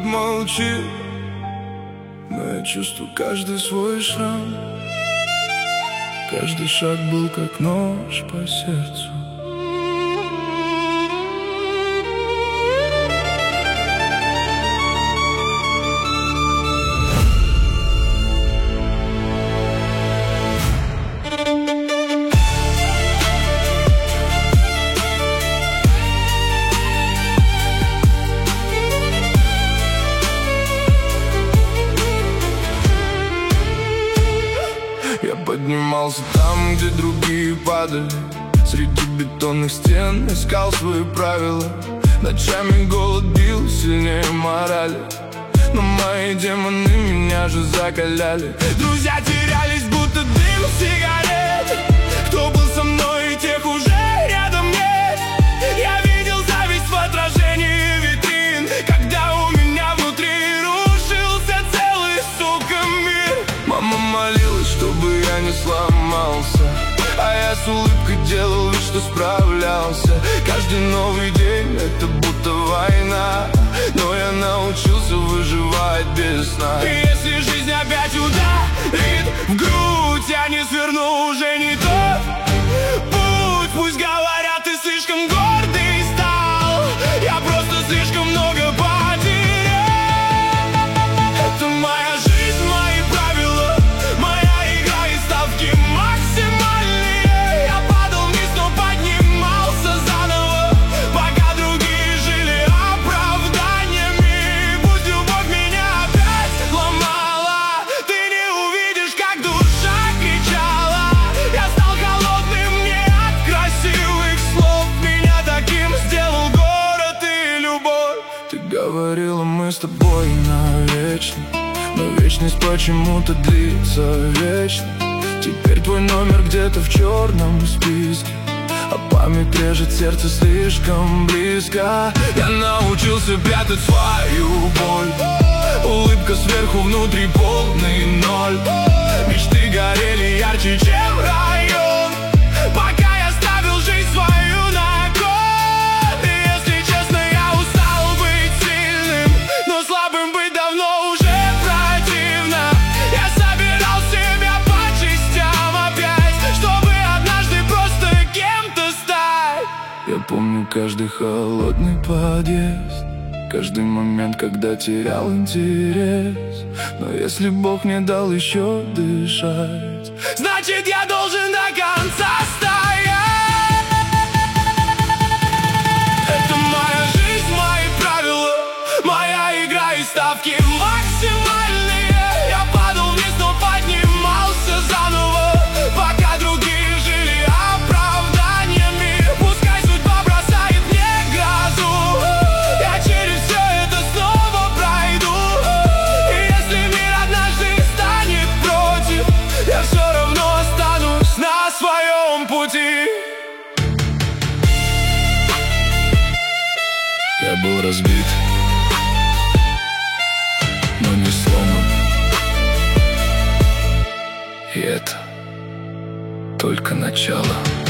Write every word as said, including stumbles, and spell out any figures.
молчит, но я чувствую каждый свой шрам. Каждый шаг был как нож по сердцу. Я поднимался там, где другие падали. Среди бетонных стен искал свои правила. Ночами голод бил сильнее морали, но мои демоны меня же закаляли. Друзья терялись, будто дым сигарет. Кто был со мной, и тех уже рядом нет. Я видел зависть в отражении витрин, когда у меня внутри рушился целый, сука, мир. Мама молилась, чтобы я не сломался, а я с улыбкой делал вид, что справлялся. Каждый новый день — это будто война, но я научился выживать без сна. И если жизнь опять ударит в грудь, я не сверну, уже не тот путь. Пусть говорят, ты слишком гордый стал, я просто слишком много потерял. Это моя жизнь, мои правила, моя игра и ставки максимальные. Я падал вниз, но поднимался заново, пока другие жили оправданиями. Пусть любовь меня опять ломала, ты не увидишь, как душа кричала. Я стал холодным не от красивых слов, меня таким сделал город и любовь. Ты говорила, мы с тобой навечно, но вечность почему-то длится вечно. Теперь твой номер где-то в черном списке, а память режет сердце слишком близко. Я научился прятать свою боль, улыбка сверху, внутри полный ноль. Мечты горели ярче, чем район, пока я ставил жизнь свою на кон. И если честно, я устал быть сильным, но слабым быть давно уже противно. Я собирал себя по частям опять, чтобы однажды просто кем-то стать. Я помню каждый холодный подъезд, каждый момент, когда терял интерес. Но если Бог мне дал еще дышать, значит, я должен до конца стоять. Это моя жизнь, мои правила, моя игра и ставки максимальные. Я падал вниз, но поднимался заново, пока другие жили оправданиями. Пускай судьба бросает мне грозу, я через все это снова пройду. И если мир однажды станет против, я все равно останусь на своем пути. Я был разбит, но не сломан. И это только начало.